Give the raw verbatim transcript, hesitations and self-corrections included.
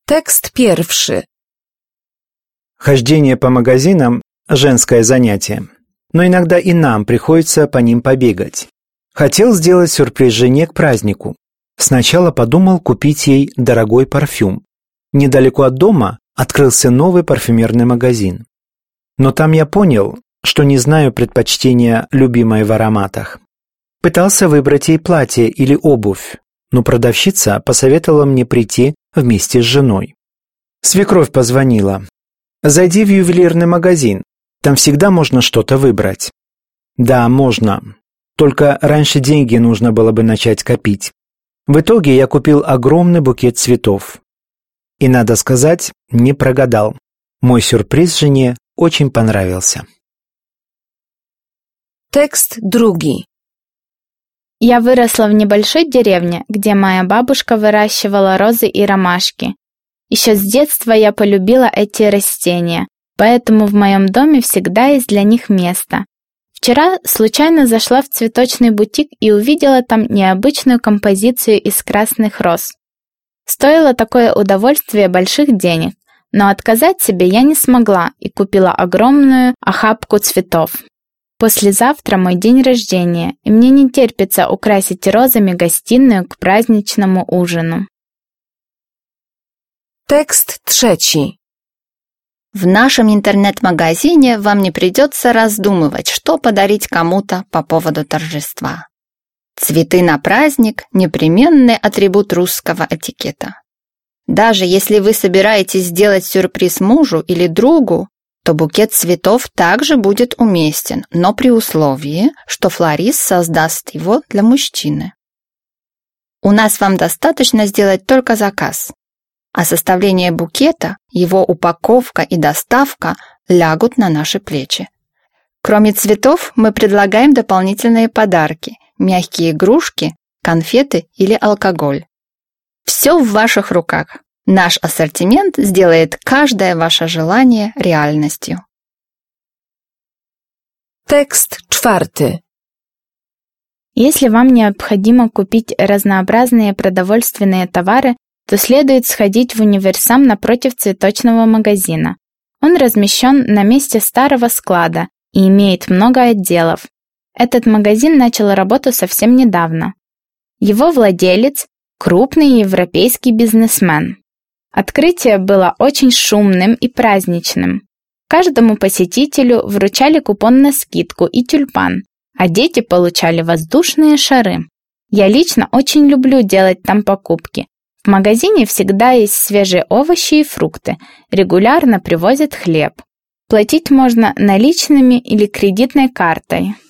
Tekst pierwszy. Хождение по магазинам – женское занятие, но иногда и нам приходится по ним побегать. Хотел сделать сюрприз жене к празднику. Сначала подумал купить ей дорогой парфюм. Недалеко от дома открылся новый парфюмерный магазин. Но там я понял, что не знаю предпочтения любимой в ароматах. Пытался выбрать ей платье или обувь, но продавщица посоветовала мне прийти вместе с женой. Свекровь позвонила. «Зайди в ювелирный магазин, там всегда можно что-то выбрать». Да, можно. Только раньше деньги нужно было бы начать копить. В итоге я купил огромный букет цветов. И, надо сказать, не прогадал. Мой сюрприз жене очень понравился. Tekst drugi. Я выросла в небольшой деревне, где моя бабушка выращивала розы и ромашки. Еще с детства я полюбила эти растения, поэтому в моем доме всегда есть для них место. Вчера случайно зашла в цветочный бутик и увидела там необычную композицию из красных роз. Стоило такое удовольствие больших денег, но отказать себе я не смогла и купила огромную охапку цветов. Послезавтра мой день рождения, и мне не терпится украсить розами гостиную к праздничному ужину. Tekst trzeci. В нашем интернет-магазине вам не придется раздумывать, что подарить кому-то по поводу торжества. Цветы на праздник – непременный атрибут русского этикета. Даже если вы собираетесь сделать сюрприз мужу или другу, то букет цветов также будет уместен, но при условии, что флорист создаст его для мужчины. У нас вам достаточно сделать только заказ, а составление букета, его упаковка и доставка лягут на наши плечи. Кроме цветов, мы предлагаем дополнительные подарки, мягкие игрушки, конфеты или алкоголь. Все в ваших руках. Наш ассортимент сделает каждое ваше желание реальностью. Tekst czwarty. Если вам необходимо купить разнообразные продовольственные товары, то следует сходить в универсам напротив цветочного магазина. Он размещен на месте старого склада и имеет много отделов. Этот магазин начал работу совсем недавно. Его владелец – крупный европейский бизнесмен. Открытие было очень шумным и праздничным. Каждому посетителю вручали купон на скидку и тюльпан, а дети получали воздушные шары. Я лично очень люблю делать там покупки. В магазине всегда есть свежие овощи и фрукты, регулярно привозят хлеб. Платить можно наличными или кредитной картой.